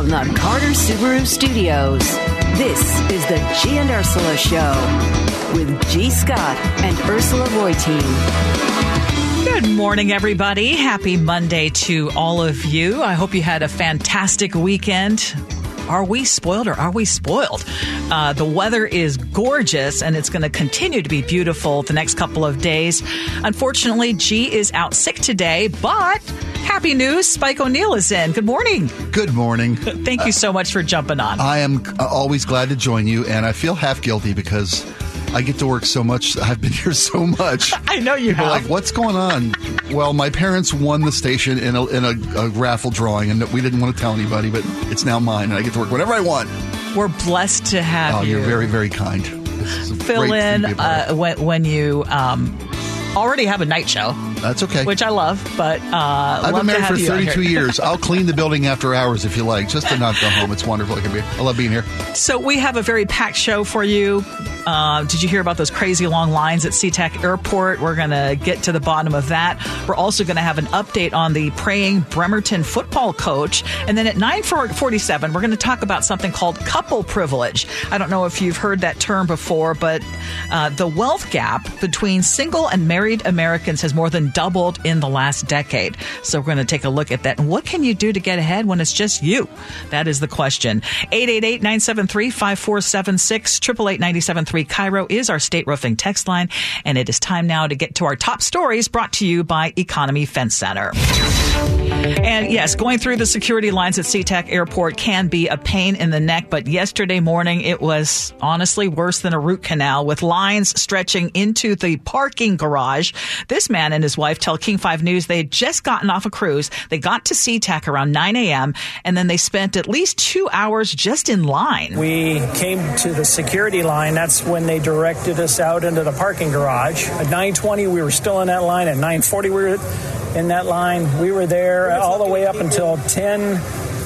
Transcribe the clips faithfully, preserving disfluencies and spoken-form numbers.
from the Carter Subaru Studios, this is the G and Ursula Show with G. Scott and Ursula Reutin. Good morning, everybody. Happy Monday to all of you. I hope you had a fantastic weekend. Are we spoiled or are we spoiled? Uh, the weather is gorgeous, and it's going to continue to be beautiful the next couple of days. Unfortunately, G is out sick today, but happy news, Spike O'Neill is in. Good morning. Good morning. Thank you so much for jumping on. I am always glad to join you, and I feel half guilty because I get to work so much. I've been here so much. I know you People have. are like, what's going on? Well, my parents won the station in a, in a, a raffle drawing, and we didn't want to tell anybody, but it's now mine, and I get to work whenever I want. We're blessed to have oh, you. You're very, very kind. This is Fill great in to be a part uh, of. when, when you um, already have a night show. That's okay. Which I love, but uh, I've love been married to have for you out thirty-two here. years. I'll clean the building after hours if you like, just to not go home. It's wonderful. I, can be, I love being here. So we have a very packed show for you. Uh, did you hear about those crazy long lines at SeaTac Airport? We're going to get to the bottom of that. We're also going to have an update on the praying Bremerton football coach. And then at nine forty-seven, we're going to talk about something called couple privilege. I don't know if you've heard that term before, but uh, the wealth gap between single and married Americans has more than doubled in the last decade. So we're going to take a look at that. And what can you do to get ahead when it's just you? That is the question. eight eight eight, nine seven three, five four seven six, eight eight eight, nine seven three, Cairo is our state roofing text line. And it is time now to get to our top stories brought to you by Economy Fence Center. And yes, going through the security lines at SeaTac Airport can be a pain in the neck, but yesterday morning it was honestly worse than a root canal with lines stretching into the parking garage. This man and his wife tell King five News they had just gotten off a cruise. They got to SeaTac around nine a.m. and then they spent at least two hours just in line. We came to the security line. That's when they directed us out into the parking garage. At nine twenty, we were still in that line. At nine forty, we were in that line. We were there all the way up until ten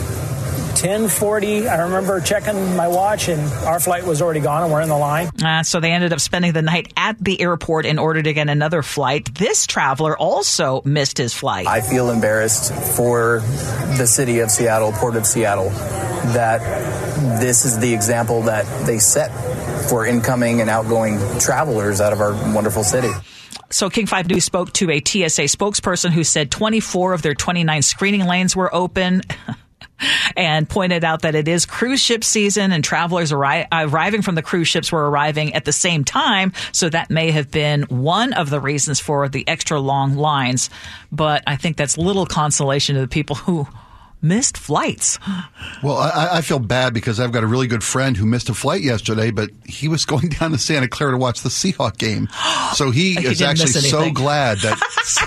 forty. I remember checking my watch, and our flight was already gone, and we're in the line. Uh, so they ended up spending the night at the airport in order to get another flight. This traveler also missed his flight. I feel embarrassed for the city of Seattle, Port of Seattle, that this is the example that they set for incoming and outgoing travelers out of our wonderful city. So King five News spoke to a T S A spokesperson who said twenty-four of their twenty-nine screening lanes were open and pointed out that it is cruise ship season and travelers arri- arriving from the cruise ships were arriving at the same time. So that may have been one of the reasons for the extra long lines. But I think that's little consolation to the people who missed flights. Well, I, I feel bad because I've got a really good friend who missed a flight yesterday, but he was going down to Santa Clara to watch the Seahawk game. So he, he is actually so glad that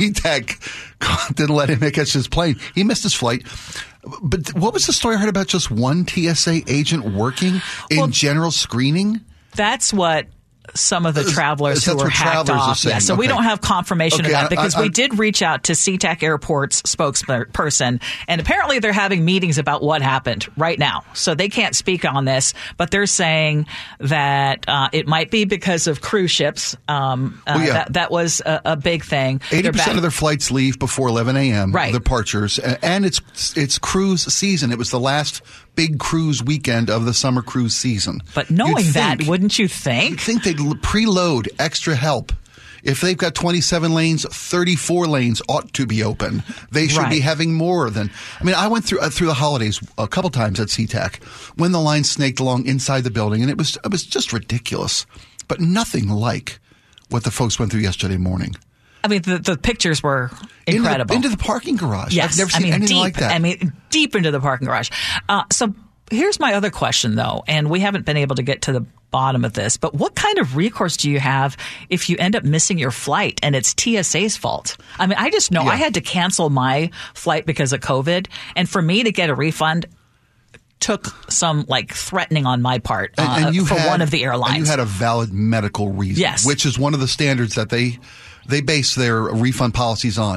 SeaTac didn't let him catch his plane. He missed his flight. But what was the story I heard about just one T S A agent working in well, general screening? That's what some of the travelers That's who were hacked off. Yeah, so okay. we don't have confirmation okay, of that because I, I, we did reach out to SeaTac Airport's spokesperson, and apparently they're having meetings about what happened right now. So they can't speak on this, but they're saying that uh, it might be because of cruise ships. Um, uh, well, yeah. that, that was a, a big thing. eighty percent of their flights leave before eleven a.m. Right. Departures, and it's it's cruise season. It was the last big cruise weekend of the summer cruise season. But knowing You'd that, think, wouldn't you think? You'd think they'd preload extra help. If they've got twenty-seven lanes, thirty-four lanes ought to be open. They should right. be having more than. I mean, I went through uh, through the holidays a couple times at SeaTac when the line snaked along inside the building, and it was it was just ridiculous. But nothing like what the folks went through yesterday morning. I mean, the, the pictures were incredible. Into the, into the parking garage. Yes. I've never seen I mean, anything deep, like that. I mean, deep into the parking garage. Uh, so here's my other question, though, and we haven't been able to get to the bottom of this, but what kind of recourse do you have if you end up missing your flight and it's T S A's fault? I mean, I just know yeah. I had to cancel my flight because of COVID, and for me to get a refund took some like threatening on my part uh, and, and you for had, one of the airlines. And you had a valid medical reason, yes. which is one of the standards that they they base their refund policies on.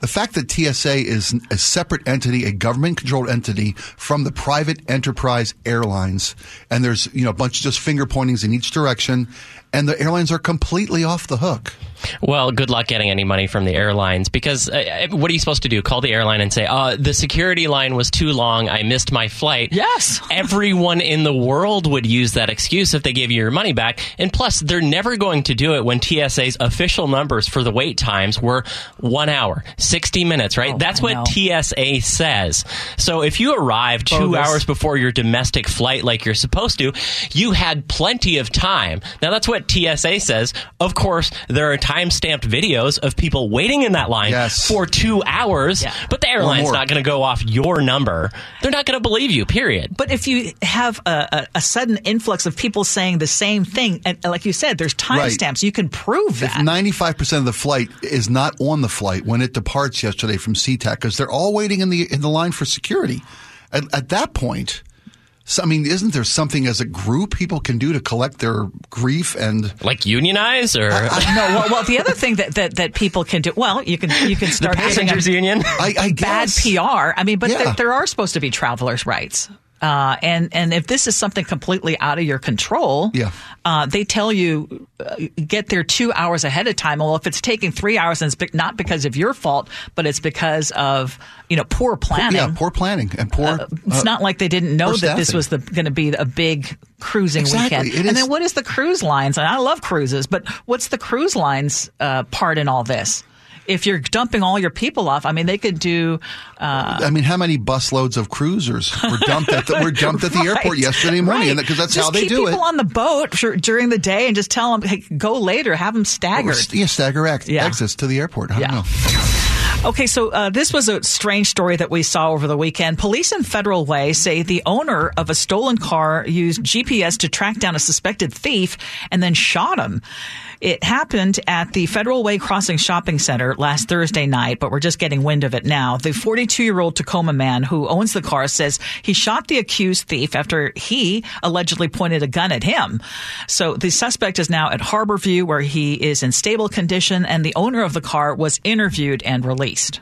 The fact that T S A is a separate entity, a government-controlled entity from the private enterprise airlines, and there's, you know, a bunch of just finger pointings in each direction, and the airlines are completely off the hook. Well, good luck getting any money from the airlines, because uh, what are you supposed to do? Call the airline and say, uh, the security line was too long, I missed my flight. Yes. Everyone in the world would use that excuse if they gave you your money back. And plus, they're never going to do it when T S A's official numbers for the wait times were one hour, sixty minutes, right? Oh, That's I what know. T S A says. So if you arrive two Bogus. hours before your domestic flight like you're supposed to, you had plenty of time. Now, that's what T S A says. Of course, there are time-stamped videos of people waiting in that line Yes. for two hours, Yeah. but the airline's more. not going to go off your number. They're not going to believe you, period. But if you have a, a, a sudden influx of people saying the same thing, and like you said, there's timestamps, you can prove If that. ninety-five percent of the flight is not on the flight when it departs yesterday from SeaTac, because they're all waiting in the in the line for security. At, at that point, so, I mean, isn't there something as a group people can do to collect their grief and Like unionize or no, well, well, the other thing that, that, that people can do, well, you can you can start having passengers a union? I, I bad guess. P R. I mean, but Yeah. there, there are supposed to be travelers' rights. Uh, and, and if this is something completely out of your control, Yeah. uh, they tell you uh, get there two hours ahead of time. Well, if it's taking three hours, and it's be- not because of your fault, but it's because of, you know, poor planning. Yeah, poor planning and poor. Uh, it's not like they didn't know poor that this staffing. was the going to be a big cruising Exactly. weekend. It and is- then what is the cruise lines? And I love cruises, but what's the cruise lines uh, part in all this? If you're dumping all your people off, I mean, they could do. Uh, I mean, how many busloads of cruisers were dumped at the, were dumped at the airport Right, yesterday morning? right. Because that's Just how they keep do it. people on the boat for, during the day and just tell them, hey, go later, have them staggered. Yeah, stagger ex- Yeah. exits to the airport. I Yeah. don't know. Okay, so uh, this was a strange story that we saw over the weekend. Police in Federal Way say the owner of a stolen car used G P S to track down a suspected thief and then shot him. It happened at the Federal Way Crossing Shopping Center last Thursday night, but we're just getting wind of it now. The forty-two-year-old Tacoma man who owns the car says he shot the accused thief after he allegedly pointed a gun at him. So the suspect is now at Harborview, where he is in stable condition, and the owner of the car was interviewed and released.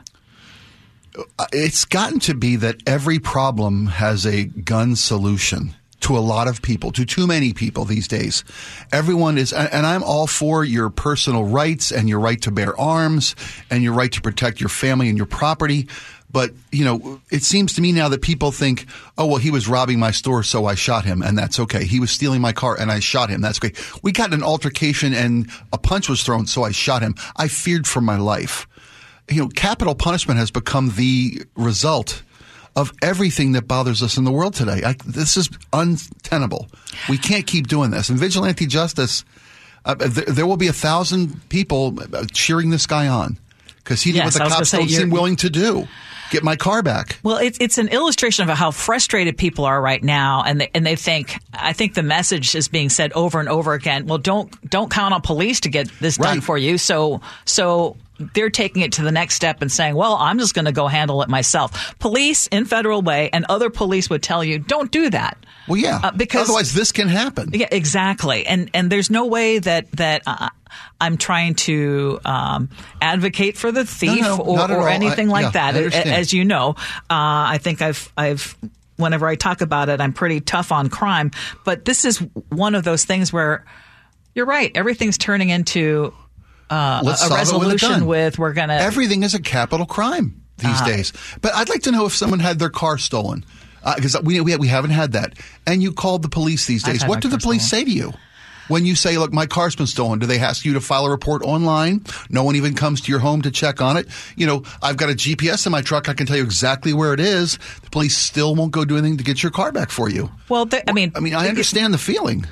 It's gotten to be that every problem has a gun solution to a lot of people, to too many people these days. Everyone is, and I'm all for your personal rights and your right to bear arms and your right to protect your family and your property. But, you know, it seems to me now that people think, oh, well, he was robbing my store, so I shot him, and that's okay. He was stealing my car, and I shot him. That's great. We got in an altercation, and a punch was thrown, so I shot him. I feared for my life. You know, capital punishment has become the result of everything that bothers us in the world today. I, this is untenable. We can't keep doing this. And vigilante justice, uh, there, there will be a thousand people cheering this guy on because he did Yes, what I the was cops gonna don't say, seem you're- willing to do. Get my car back. Well, it's it's an illustration of how frustrated people are right now, and they, and they think. I think the message is being said over and over again. Well, don't don't count on police to get this done Right. for you. So so they're taking it to the next step and saying, well, I'm just going to go handle it myself. Police in Federal Way and other police would tell you, don't do that. Well, yeah. Uh, because otherwise, this can happen. Yeah, exactly. And and there's no way that that uh, I'm trying to um, advocate for the thief No, no, or, not at or all. anything I- like yeah, that. I understand. As you know, uh, I think I've I've. Whenever I talk about it, I'm pretty tough on crime. But this is one of those things where you're right. Everything's turning into uh, Let's a solve it with a resolution gun. with we're going to. Everything is a capital crime these Uh-huh. days. But I'd like to know if someone had their car stolen. Because we, we we haven't had that. And you called the police these I've days. had What my do the car police stolen. say to you? When you say, look, my car's been stolen, do they ask you to file a report online? No one even comes to your home to check on it. You know, I've got a G P S in my truck. I can tell you exactly where it is. The police still won't go do anything to get your car back for you. Well, th- I mean, I mean, I understand the feeling.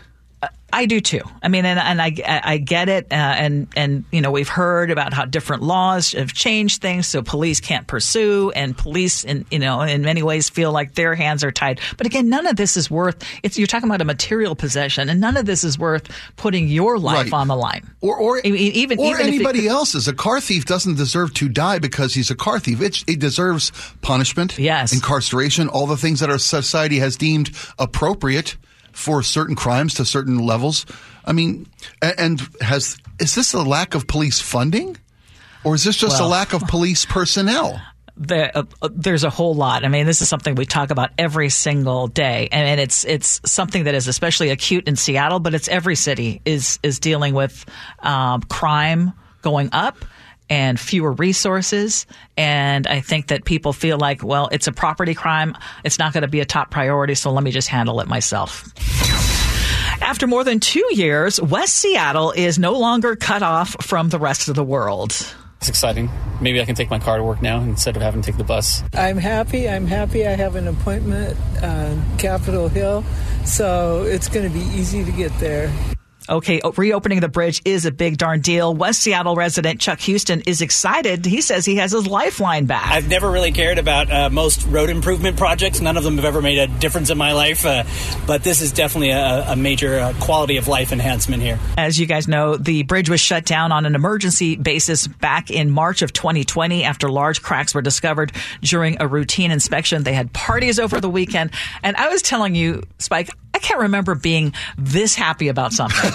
I do too. I mean, and, and I, I get it. Uh, and, and, you know, we've heard about how different laws have changed things. So police can't pursue, and police, in, you know, in many ways feel like their hands are tied. But again, none of this is worth, it's, you're talking about a material possession, and none of this is worth putting your life Right. on the line. Or, or I mean, even, or even if it- anybody else's. A car thief doesn't deserve to die because he's a car thief. It, it deserves punishment, Yes. incarceration, all the things that our society has deemed appropriate for certain crimes to certain levels. I mean, a- and has is this a lack of police funding? Or is this just Well, a lack of police personnel? There, uh, there's a whole lot. I mean, this is something we talk about every single day, and, and it's it's something that is especially acute in Seattle, but it's every city is is dealing with um, crime going up and fewer resources. And I think that people feel like, well, it's a property crime. It's not going to be a top priority, so let me just handle it myself. After more than two years, West Seattle is no longer cut off from the rest of the world. It's exciting. Maybe I can take my car to work now instead of having to take the bus. I'm happy. I'm happy. I have an appointment on Capitol Hill, so it's going to be easy to get there. Okay, reopening the bridge is a big darn deal. West Seattle resident Chuck Houston is excited. He says he has his lifeline back. I've never really cared about uh, most road improvement projects. None of them have ever made a difference in my life. Uh, but this is definitely a, a major uh, quality of life enhancement here. As you guys know, the bridge was shut down on an emergency basis back in March of twenty twenty after large cracks were discovered during a routine inspection. They had parties over the weekend. And I was telling you, Spike, I can't remember being this happy about something.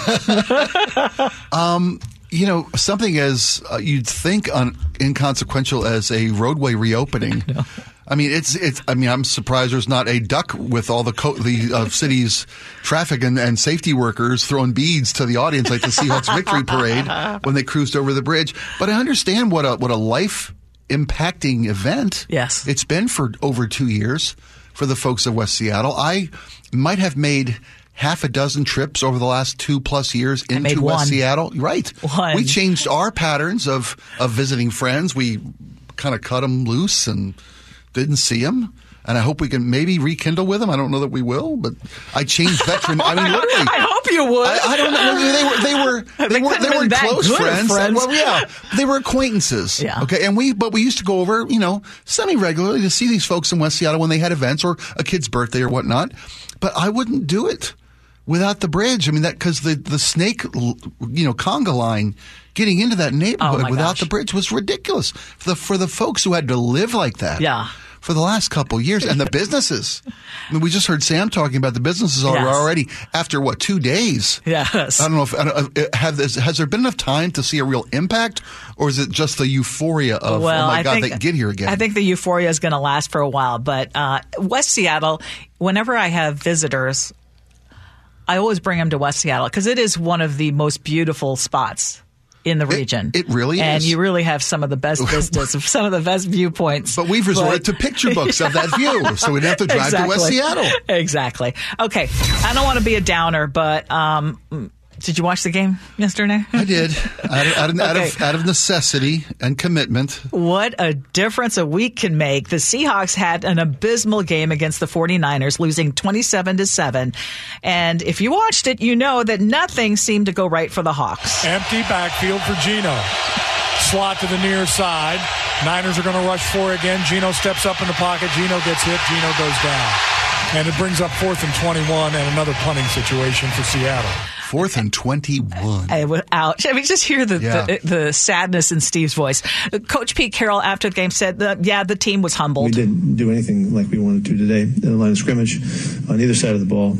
um, you know, something as uh, you'd think un- inconsequential as a roadway reopening. I, I mean, it's it's. I mean, I'm surprised there's not a duck with all the co- the uh, city's traffic and, and safety workers throwing beads to the audience like the Seahawks victory parade when they cruised over the bridge. But I understand what a what a life impacting event. Yes, it's been for over two years for the folks of West Seattle. I might have made half a dozen trips over the last two plus years into West one. Seattle. Right. One. We changed our patterns of, of visiting friends. We kind of cut them loose and didn't see them. And I hope we can maybe rekindle with them. I don't know that we will, but I changed veteran. I mean, literally. I hope you would. I, I don't know. They were, they were, they, they were, they weren't close friends. friends. Well, yeah, they were acquaintances. Yeah. Okay. And we, but we used to go over, you know, semi-regularly to see these folks in West Seattle when they had events or a kid's birthday or whatnot. But I wouldn't do it without the bridge. I mean, that because the, the snake, you know, conga line getting into that neighborhood oh without gosh. the bridge was ridiculous for the, for the folks who had to live like that. Yeah. For the last couple of years, and the businesses. I mean, we just heard Sam talking about the businesses Yes. already after what two days. Yes, I don't know if I don't, have this, has there been enough time to see a real impact, or is it just the euphoria of well, oh my I god think, they can get here again? I think the euphoria is going to last for a while, but uh, West Seattle. Whenever I have visitors, I always bring them to West Seattle because it is one of the most beautiful spots in the region. It, it really and is. And you really have some of the best vistas, some of the best viewpoints. But we've resorted but, to picture books of that view, so we don't have to drive exactly. to West Seattle. Exactly. Okay. I don't want to be a downer, but um, did you watch the game yesterday? I did. Out of, out, of, okay. out, of, out of necessity and commitment. What a difference a week can make. The Seahawks had an abysmal game against the 49ers, losing twenty-seven to seven. And if you watched it, you know that nothing seemed to go right for the Hawks. Empty backfield for Geno. Slot to the near side. Niners are going to rush four again. Geno steps up in the pocket. Geno gets hit. Geno goes down. And it brings up fourth and twenty-one and another punting situation for Seattle. Fourth and twenty-one. I was ouch. I mean, just hear the, yeah. the the sadness in Steve's voice. Coach Pete Carroll after the game said, that, yeah, the team was humbled. We didn't do anything like we wanted to today in the line of scrimmage on either side of the ball.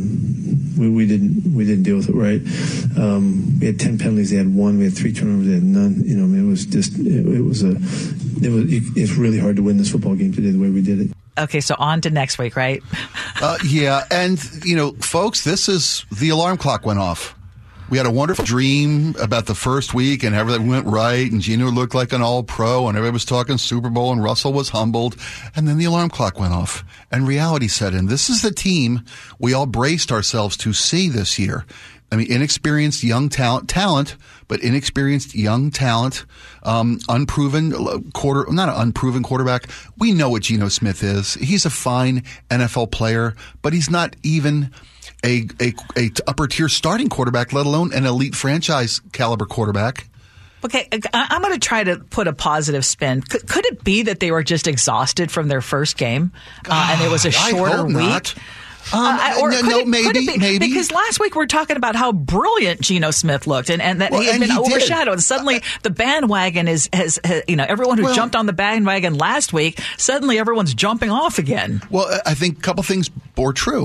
Um, we, we didn't we didn't deal with it right. Um, we had ten penalties. They had one. We had three turnovers. They had none. You know, I mean, it was just it, it was a it was it's really hard to win this football game today the way we did it. Okay, so on to next week, right? uh, yeah, and, you know, folks, this is, the alarm clock went off. We had a wonderful dream about the first week and everything went right and Geno looked like an all-pro and everybody was talking Super Bowl and Russell was humbled. And then the alarm clock went off and reality set in. This is the team we all braced ourselves to see this year. I mean, inexperienced young talent, talent, but inexperienced young talent, um, unproven quarter, not an unproven quarterback. We know what Geno Smith is. He's a fine N F L player, but he's not even a, a, a upper tier starting quarterback, let alone an elite franchise caliber quarterback. Okay, I'm going to try to put a positive spin. Could, could it be that they were just exhausted from their first game uh, and it was a shorter I hope week? Not. Um, uh, or no, could no it, maybe, could it be, maybe. Because last week we were talking about how brilliant Geno Smith looked and, and that well, he had and been he overshadowed. Did. Suddenly the bandwagon is, has, has, you know, everyone who well, jumped on the bandwagon last week, suddenly everyone's jumping off again. Well, I think a couple things bore true.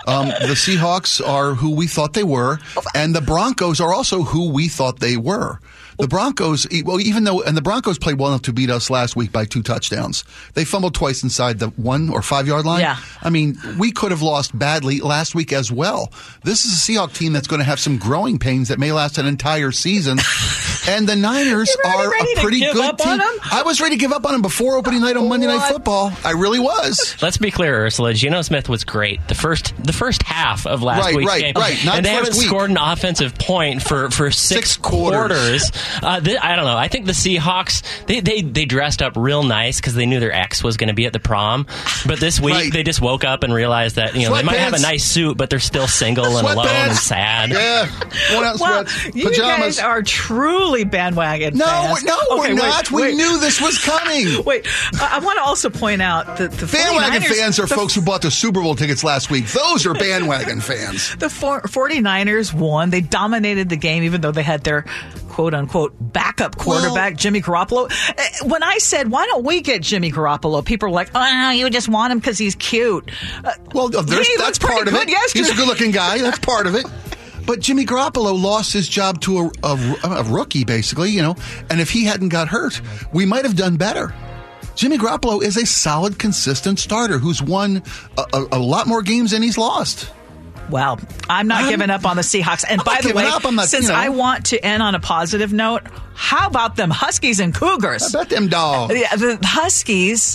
Um, the Seahawks are who we thought they were, and the Broncos are also who we thought they were. The Broncos, well, even though, and the Broncos played well enough to beat us last week by two touchdowns. They fumbled twice inside the one or five yard line. Yeah. I mean, we could have lost badly last week as well. This is a Seahawks team that's going to have some growing pains that may last an entire season. And the Niners are ready a to pretty give good up team. on them? I was ready to give up on them before opening night on Monday What? Night Football. I really was. Let's be clear, Ursula. Geno Smith was great the first the first half of last Right, week's right, game, right. Not and they the first haven't week. scored an offensive point for, for six, Six quarters. quarters. Uh, th- I don't know. I think the Seahawks they they, they dressed up real nice because they knew their ex was going to be at the prom. But this week Right. they just woke up and realized that you know they might have a Sweatpants. nice suit, but they're still single and alone and sad. Yeah. Going out in Well, sweats. you Pajamas. guys are truly bandwagon No, fans. no, Okay, we're wait, not. We wait. knew this was coming. Wait, I, I want to also point out that the Bandwagon 49ers fans are the, folks who bought the Super Bowl tickets last week. Those are bandwagon fans. The for- 49ers won. They dominated the game, even though they had their quote-unquote backup quarterback, Well- Jimmy Garoppolo. Uh, When I said, why don't we get Jimmy Garoppolo? People were like, oh, you just want him because he's cute. Uh, Well, there's, he that's looked pretty part of good it. yesterday. He's a good-looking guy. That's part of it. But Jimmy Garoppolo lost his job to a, a, a rookie, basically, you know. And if he hadn't got hurt, we might have done better. Jimmy Garoppolo is a solid, consistent starter who's won a, a, a lot more games than he's lost. Well, I'm not I'm- giving up on the Seahawks. And I'm by not the giving way, up. I'm not, since you know. I want to end on a positive note, how about them Huskies and Cougars? I bet them dogs. Yeah, the Huskies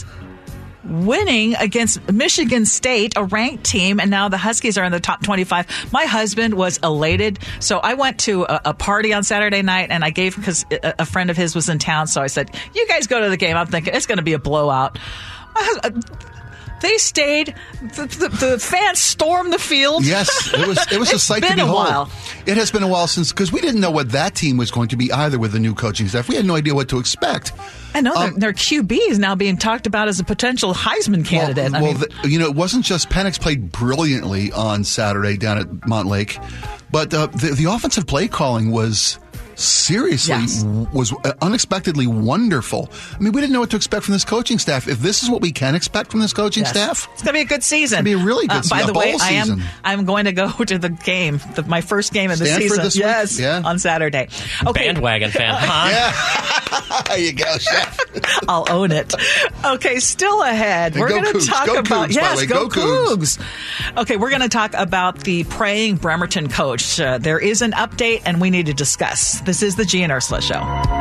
winning against Michigan State, a ranked team, and now the Huskies are in the top twenty-five. My husband was elated. So I went to a, a party on Saturday night, and I gave, because a, a friend of his was in town, so I said, you guys go to the game. I'm thinking it's going to be a blowout. My husband, They stayed. The, the, the fans stormed the field. Yes, it was. It was a It's sight been to a behold. while. It has been a while since, because we didn't know what that team was going to be either with the new coaching staff. We had no idea what to expect. I know Um, their, their Q B is now being talked about as a potential Heisman candidate. Well, I well mean, the, you know, it wasn't just Penix played brilliantly on Saturday down at Montlake, but uh, the, the offensive play calling was seriously Yes. w- was unexpectedly wonderful. I mean, we didn't know what to expect from this coaching staff. If this is what we can expect from this coaching yes. staff, It's going to be a good season. It's gonna be a really good uh, season, By a the way, bowl I am season. I'm going to go to the game, the, my first game of the Stanford season. this week? Yes, Yeah. on Saturday. Okay, Bandwagon fan, huh? yeah, there you go, Chef. I'll own it. Okay, still ahead. And We're go going to Cougs. talk Go about Cougs, by the yes, way. go, Go Cougs. Cougs. Okay, we're going to talk about the praying Bremerton coach. Uh, there is an update, and we need to discuss. This is the G and Ursula Show.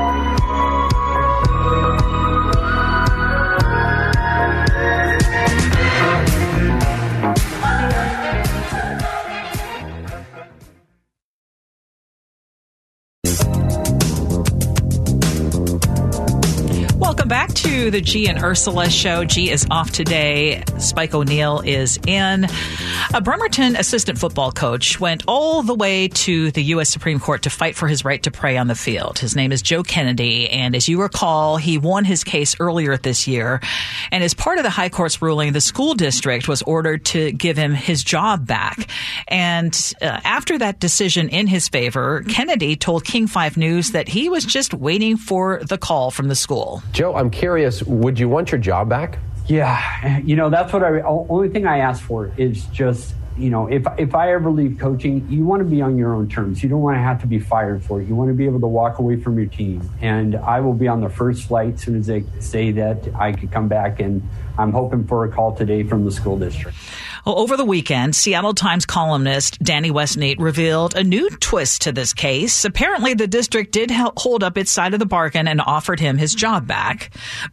Welcome back to the G and Ursula Show. G is off today. Spike O'Neill is in. A Bremerton assistant football coach went all the way to the U S Supreme Court to fight for his right to pray on the field. His name is Joe Kennedy, and as you recall, he won his case earlier this year. And as part of the High Court's ruling, the school district was ordered to give him his job back. And uh, after that decision in his favor, Kennedy told King five News that he was just waiting for the call from the school. Joe, I'm curious, would you want your job back? Yeah, you know, that's what I, only thing I ask for is just, you know, if if I ever leave coaching, you want to be on your own terms. You don't want to have to be fired for it. You want to be able to walk away from your team. And I will be on the first flight as soon as they say that I could come back. And I'm hoping for a call today from the school district. Well, over the weekend, Seattle Times columnist Danny Westneat revealed a new twist to this case. Apparently, the district did hold up its side of the bargain and offered him his job back.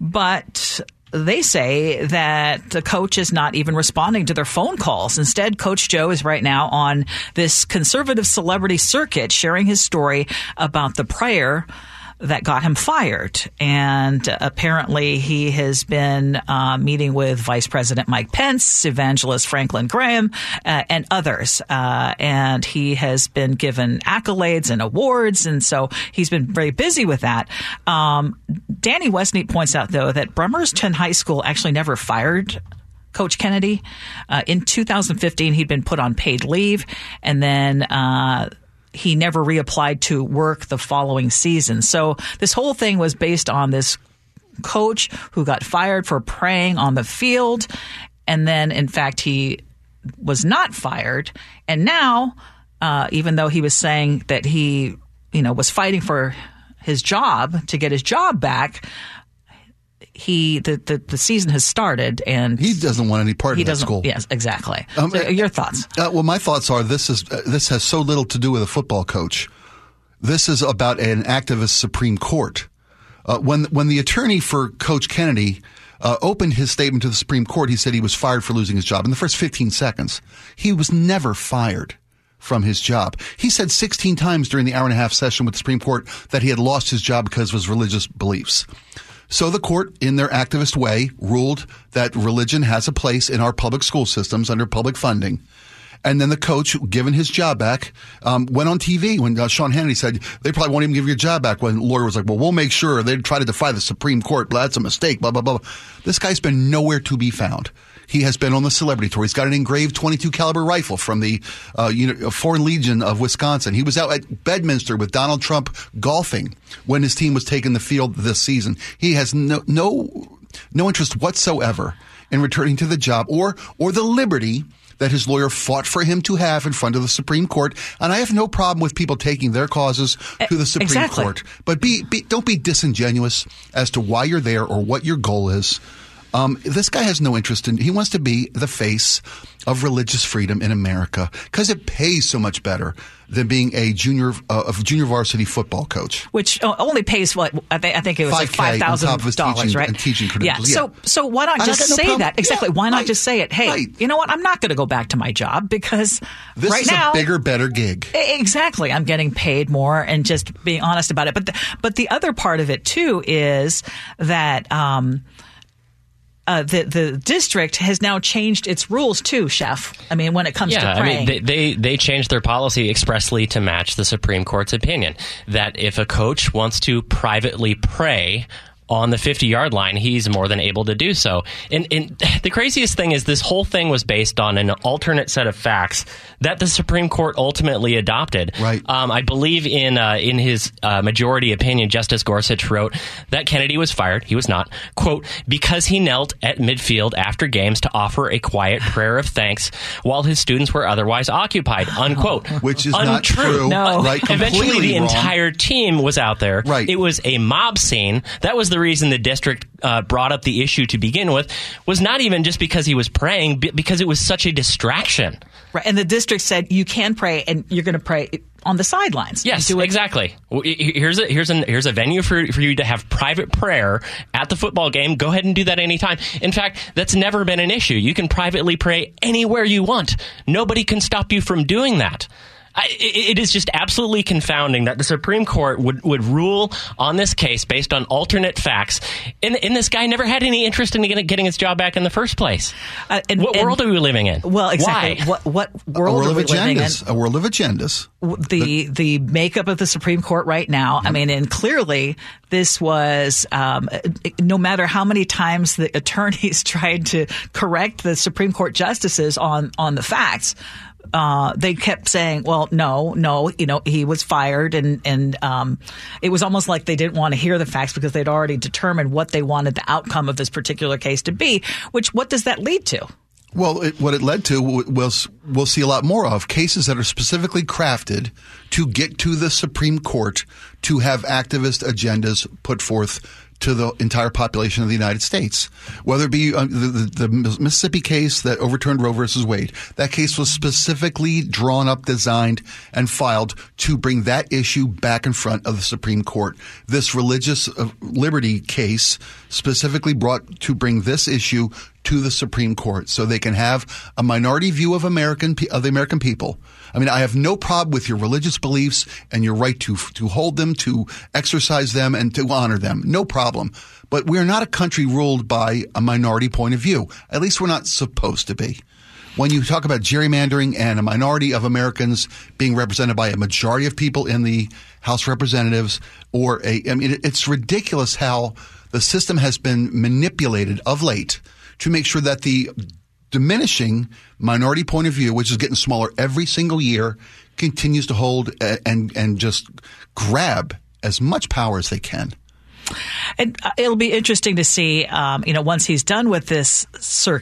But they say that the coach is not even responding to their phone calls. Instead, Coach Joe is right now on this conservative celebrity circuit sharing his story about the prayer that got him fired. And apparently he has been uh, meeting with Vice President Mike Pence, evangelist Franklin Graham, uh, and others. Uh, and he has been given accolades and awards. And so he's been very busy with that. Um, Danny Westneat points out, though, that Bremerton High School actually never fired Coach Kennedy. Uh, in two thousand fifteen, he'd been put on paid leave. And then uh he never reapplied to work the following season. So this whole thing was based on this coach who got fired for praying on the field. And then, in fact, he was not fired. And now, uh, even though he was saying that he, you know, was fighting for his job to get his job back, he the, the, the season has started and he doesn't want any part he of that doesn't, school. Yes, exactly. Um, so your thoughts? Uh, well, my thoughts are this is uh, this has so little to do with a football coach. This is about an activist Supreme Court. Uh, when when the attorney for Coach Kennedy uh, opened his statement to the Supreme Court, he said he was fired for losing his job. In the first fifteen seconds, he was never fired from his job. He said sixteen times during the hour and a half session with the Supreme Court that he had lost his job because of his religious beliefs. So the court, in their activist way, ruled that religion has a place in our public school systems under public funding. And then the coach, given his job back, um, went on T V when uh, Sean Hannity said, they probably won't even give you your job back, when the lawyer was like, well, we'll make sure. They'd try to defy the Supreme Court, but that's a mistake, blah, blah, blah. This guy's been nowhere to be found. He has been on the celebrity tour. He's got an engraved twenty-two caliber rifle from the uh, you know, Foreign Legion of Wisconsin. He was out at Bedminster with Donald Trump golfing when his team was taking the field this season. He has no no no interest whatsoever in returning to the job or or the liberty that his lawyer fought for him to have in front of the Supreme Court. And I have no problem with people taking their causes to the Supreme exactly. Court. But be, be don't be disingenuous as to why you're there or what your goal is. Um, this guy has no interest in, he wants to be the face of religious freedom in America because it pays so much better than being a junior, uh, a junior varsity football coach. Which only pays what, I think, I think it was like five thousand dollars, right? And teaching credentials. Yeah. So, so why not just say no that? Exactly. Yeah, why not right, just say it? Hey, right. you know what? I'm not going to go back to my job because this right is now, a bigger, better gig. Exactly. I'm getting paid more and just being honest about it. But, the, but the other part of it too is that, um, Uh, the the district has now changed its rules too, Chef. I mean, when it comes yeah, to praying. I mean, they, they they changed their policy expressly to match the Supreme Court's opinion that if a coach wants to privately pray on the fifty-yard line, he's more than able to do so. And, and the craziest thing is this whole thing was based on an alternate set of facts that the Supreme Court ultimately adopted. Right. Um, I believe in uh, in his uh, majority opinion, Justice Gorsuch wrote that Kennedy was fired. He was not, quote, because he knelt at midfield after games to offer a quiet prayer of thanks while his students were otherwise occupied, unquote. Which is Untrue. not true. No. Right, Eventually, the wrong. entire team was out there. Right. It was a mob scene. That was the reason the district uh, brought up the issue to begin with, was not even just because he was praying, but because it was such a distraction. Right. And the district said you can pray and you're going to pray on the sidelines. Yes, do it. exactly. Here's a here's a here's a venue for for you to have private prayer at the football game. Go ahead and do that anytime. In fact, that's never been an issue. You can privately pray anywhere you want. Nobody can stop you from doing that. I, it is just absolutely confounding that the Supreme Court would, would rule on this case based on alternate facts, and, and this guy never had any interest in getting, getting his job back in the first place. Uh, and, what and, world are we living in? Well, exactly. Why? What, what world, a world are we of living in? agendas. A world of agendas. The the makeup of the Supreme Court right now. Mm-hmm. I mean, and clearly this was um, no matter how many times the attorneys tried to correct the Supreme Court justices on on the facts. Uh, they kept saying, well, no, no, you know, he was fired. And, and um, it was almost like they didn't want to hear the facts because they'd already determined what they wanted the outcome of this particular case to be, which what does that lead to? Well, it, what it led to, we'll, we'll see a lot more of cases that are specifically crafted to get to the Supreme Court to have activist agendas put forth to the entire population of the United States. Whether it be uh, the, the, the Mississippi case that overturned Roe versus Wade, that case was specifically drawn up, designed, and filed to bring that issue back in front of the Supreme Court. This religious uh, liberty case specifically brought to bring this issue to the Supreme Court so they can have a minority view of American of the American people. I mean, I have no problem with your religious beliefs and your right to to hold them, to exercise them, and to honor them. No problem. But we're not a country ruled by a minority point of view. At least we're not supposed to be. When you talk about gerrymandering and a minority of Americans being represented by a majority of people in the House of Representatives, or a, I mean, it's ridiculous how the system has been manipulated of late to make sure that the diminishing minority point of view, which is getting smaller every single year, continues to hold and and just grab as much power as they can. And it'll be interesting to see, um, you know, once he's done with this circuit,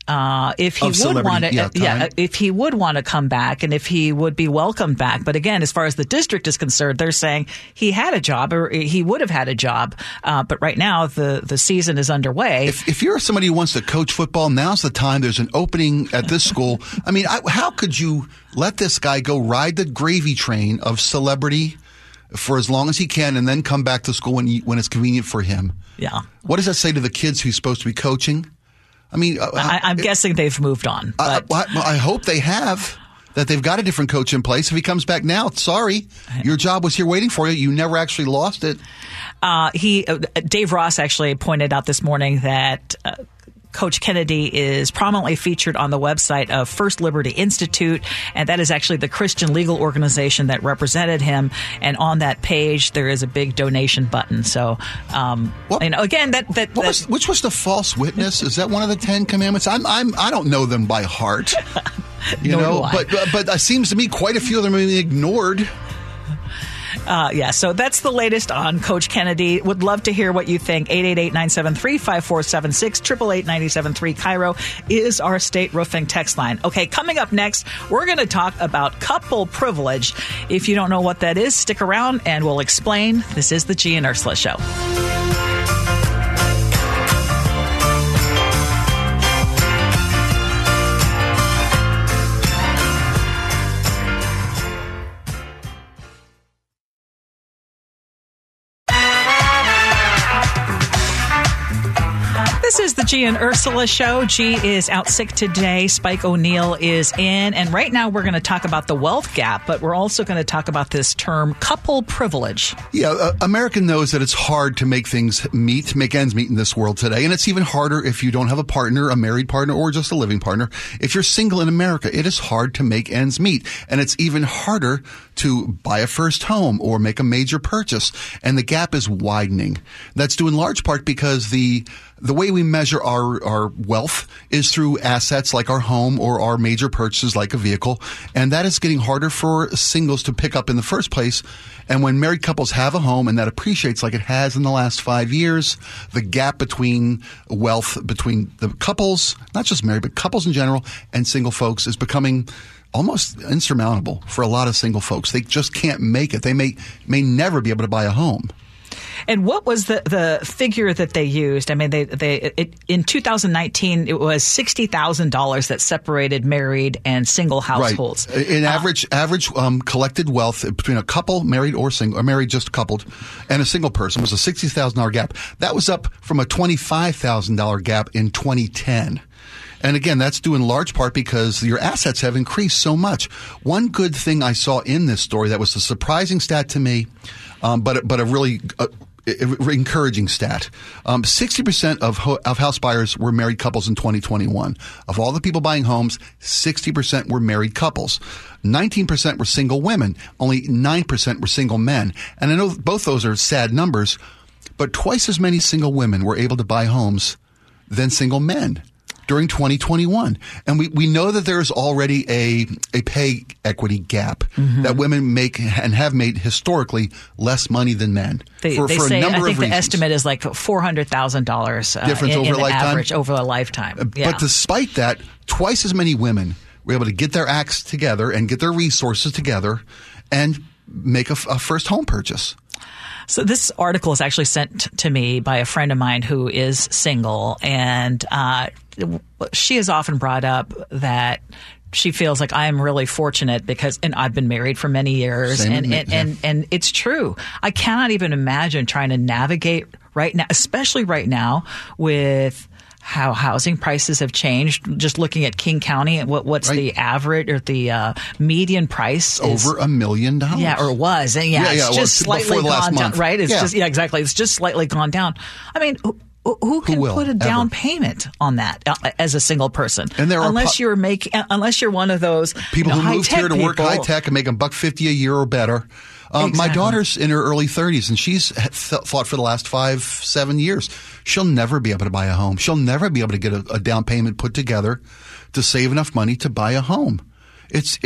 uh, if he Of would want to, celebrity, yeah, yeah, time. if he would want to come back and if he would be welcomed back. But again, as far as the district is concerned, they're saying he had a job or he would have had a job. Uh, but right now the, the season is underway. If, if you're somebody who wants to coach football, now's the time. There's an opening at this school. I mean, I, how could you let this guy go ride the gravy train of celebrity for as long as he can and then come back to school when, he, when it's convenient for him? Yeah. What does that say to the kids he's supposed to be coaching? I mean, uh, I, I'm it, guessing they've moved on. I, But I, I hope they have, that they've got a different coach in place. If he comes back now, sorry, your job was here waiting for you. You never actually lost it. uh, he, uh, Dave Ross actually pointed out this morning that uh, Coach Kennedy is prominently featured on the website of First Liberty Institute, and that is actually the Christian legal organization that represented him. And on that page, there is a big donation button. So, um, What- you know, again, that that, What that was, which was the false witness? Is that one of the Ten Commandments? I'm, I'm, I don't know them by heart, you Nor know, do I. but but but it seems to me quite a few of them are being ignored. Uh, yeah, so that's the latest on Coach Kennedy. Would love to hear what you think. eight eight eight, nine seven three, five four seven six, eight eight eight, nine seven three, Cairo is our state roofing text line. Okay, coming up next, we're going to talk about couple privilege. If you don't know what that is, stick around and we'll explain. This is the G and Ursula Show. This is the G and Ursula Show. G is out sick today. Spike O'Neill is in. And right now we're going to talk about the wealth gap, but we're also going to talk about this term couple privilege. Yeah, uh, America knows that it's hard to make things meet, make ends meet in this world today. And it's even harder if you don't have a partner, a married partner, or just a living partner. If you're single in America, it is hard to make ends meet. And it's even harder to buy a first home or make a major purchase. And the gap is widening. That's due in large part because the The way we measure our, our wealth is through assets like our home or our major purchases like a vehicle. And that is getting harder for singles to pick up in the first place. And when married couples have a home and that appreciates like it has in the last five years, the gap between wealth between the couples, not just married, but couples in general and single folks is becoming almost insurmountable for a lot of single folks. They just can't make it. They may, may never be able to buy a home. And what was the, the figure that they used? I mean, they they it, in two thousand nineteen, it was sixty thousand dollars that separated married and single households. Right. In Uh, average average um, collected wealth between a couple, married or single, or married just coupled, and a single person was a sixty thousand dollars gap. That was up from a twenty-five thousand dollars gap in twenty ten. And again, that's due in large part because your assets have increased so much. One good thing I saw in this story that was a surprising stat to me, um, but but a really uh, encouraging stat. Um, sixty percent of, ho- of house buyers were married couples in twenty twenty-one. Of all the people buying homes, sixty percent were married couples. nineteen percent were single women. Only nine percent were single men. And I know both those are sad numbers, but twice as many single women were able to buy homes than single men during twenty twenty-one. And we, we know that there is already a, a pay equity gap, mm-hmm. that women make and have made historically less money than men. They, for, they for say, a number I think of the reasons. estimate is like four hundred thousand dollars uh, Difference in, over in a the lifetime? average over a lifetime. Yeah. But despite that, twice as many women were able to get their acts together and get their resources together and make a, a first home purchase. So this article is actually sent to me by a friend of mine who is single, and uh, she has often brought up that she feels like I am really fortunate because, and I've been married for many years, Same and with me, and, yeah. and and it's true. I cannot even imagine trying to navigate right now, especially right now with how housing prices have changed. Just looking at King County, what what's Right. the average or the uh, median price? is- Over a million dollars. Yeah, or it was. And yeah, Yeah, yeah, it's well, just before slightly the last gone down, month. right? It's Yeah. just, yeah, exactly. It's just slightly gone down. I mean, who, who can will, put a down ever? payment on that uh, as a single person? And there are unless po- you're making, unless you're one of those People you know, who moved high-tech here to work people. high tech and make a buck fifty a year or better. Um, My Exactly. daughter's in her early thirties, and she's th- thought for the last five, seven years she'll never be able to buy a home. She'll never be able to get a, a down payment put together to save enough money to buy a home. It's it's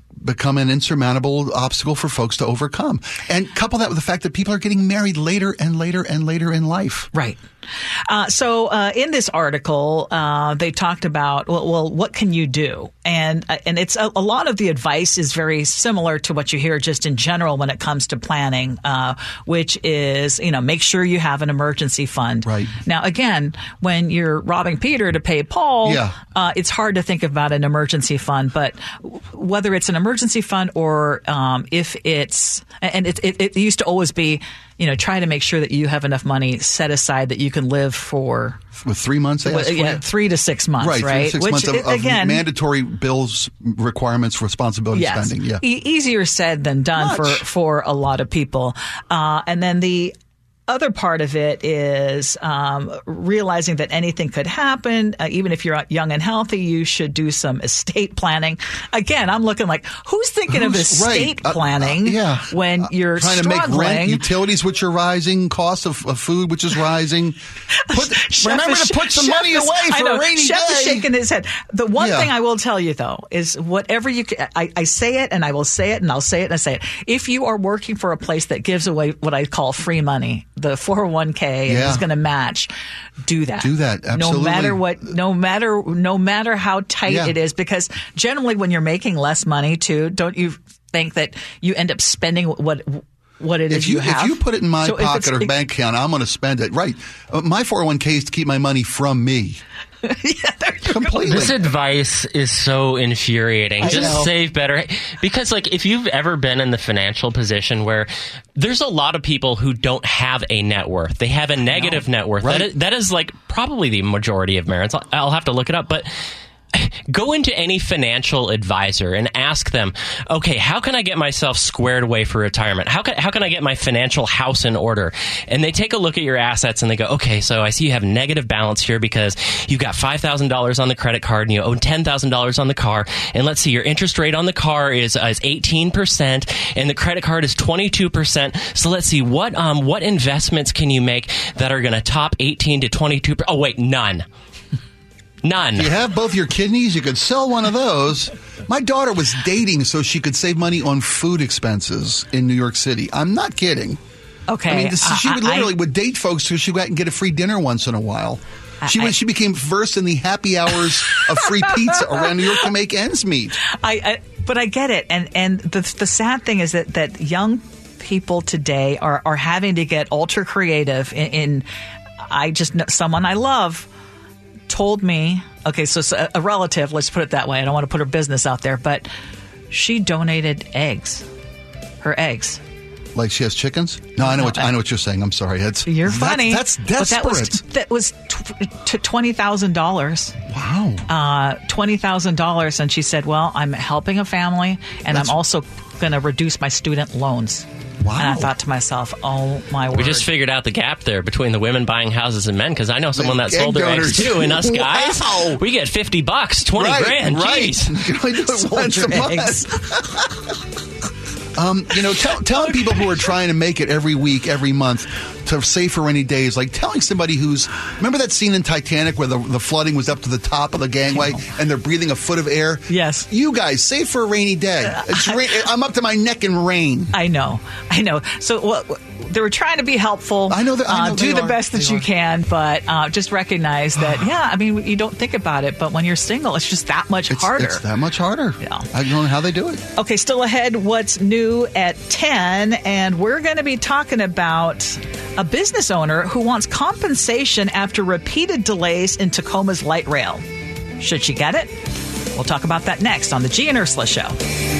become an insurmountable obstacle for folks to overcome. And couple that with the fact that people are getting married later and later and later in life. Right. Uh, so uh, in this article, uh, they talked about, well, well, what can you do? And uh, and it's a, a lot of the advice is very similar to what you hear just in general when it comes to planning, uh, which is, you know, make sure you have an emergency fund. Right. Now, again, when you're robbing Peter to pay Paul, yeah. uh, it's hard to think about an emergency fund. But whether it's an emergency fund or um, if it's, and it, it, it used to always be, you know, try to make sure that you have enough money set aside that you can live for. With three months, they with, yeah, three to six months, right? Right, three to six Which, months of, of again, mandatory bills, requirements, responsibility yes, spending. Yeah, e- easier said than done Much. for for a lot of people. Uh, and then the other part of it is um, realizing that anything could happen. Uh, even if you're young and healthy, you should do some estate planning. Again, I'm looking like, who's thinking Who's, of estate right. planning uh, uh, yeah. when you're trying struggling? to make rent, utilities which are rising, cost of, of food which is rising. Put, remember is, to put some Chef money is, away for know, a rainy Chef day. is shaking his head. The one Yeah. thing I will tell you, though, is whatever you can, I, I say it and I will say it and I'll say it and I say it. If you are working for a place that gives away what I call free money, the four oh one k Yeah. is going to match, do that. Do that, absolutely. No matter what, no matter, no matter how tight Yeah. it is, because generally when you're making less money too, don't you think that you end up spending what what it if is you, you have? If you put it in my So if pocket it's- or bank account, I'm going to spend it. Right. Uh, my four oh one k is to keep my money from me. yeah, there you Completely. This advice is so infuriating. I Just know. save better. Because, like, if you've ever been in the financial position where there's a lot of people who don't have a net worth, they have a negative net worth. Right. That, is, that is, like, probably the majority of Americans. I'll, I'll have to look it up. But go into any financial advisor and ask them, okay, how can I get myself squared away for retirement? How can, how can I get my financial house in order? And they take a look at your assets and they go, okay, so I see you have negative balance here because you've got five thousand dollars on the credit card and you owe ten thousand dollars on the car. And let's see, your interest rate on the car is, uh, is eighteen percent and the credit card is twenty-two percent. So let's see, what, um, what investments can you make that are going to top eighteen to twenty-two percent? Oh, wait, none. None. You have both your kidneys, you could sell one of those. My daughter was dating so she could save money on food expenses in New York City. I'm not kidding. Okay. I mean, this, she would I- literally would date folks so she would go out and get a free dinner once in a while. She I- went, she became versed in the happy hours of free pizza around New York to make ends meet. I, I but I get it, and and the the sad thing is that that young people today are are having to get ultra creative. In, in I just know someone I love told me, okay, so, so a relative, let's put it that way. I don't want to put her business out there, but she donated eggs, her eggs. Like she has chickens? No, I know what I know what you're saying. I'm sorry. It's You're that- funny. That's but desperate. that was that was t- to twenty thousand dollars. Wow. Uh, twenty thousand dollars, and she said, "Well, I'm helping a family, and That's- I'm also going to reduce my student loans." Wow. And I thought to myself, "Oh my word!" We just figured out the gap there between the women buying houses and men, because I know someone that Egg sold their donors. eggs too, and us guys, Wow. we get fifty bucks, twenty right, grand. right. Jeez. You can only do it Sold once your a eggs. month. um, you know, tell, telling people who are trying to make it every week, every month, to save for rainy days, like telling somebody who's, remember that scene in Titanic where the, the flooding was up to the top of the gangway and they're breathing a foot of air? Yes. You guys, save for a rainy day. It's ra- I'm up to my neck in rain. I know, I know. So what? They were trying to be helpful. I know that- I know uh, do they the are. best that They you are. can, but uh, just recognize that. Yeah, I mean, you don't think about it, but when you're single, it's just that much It's, harder. it's that much harder. Yeah. I don't know how they do it. Okay, still ahead, what's new at ten, and we're going to be talking about a business owner who wants compensation after repeated delays in Tacoma's light rail. Should she get it? We'll talk about that next on the G and Ursula Show.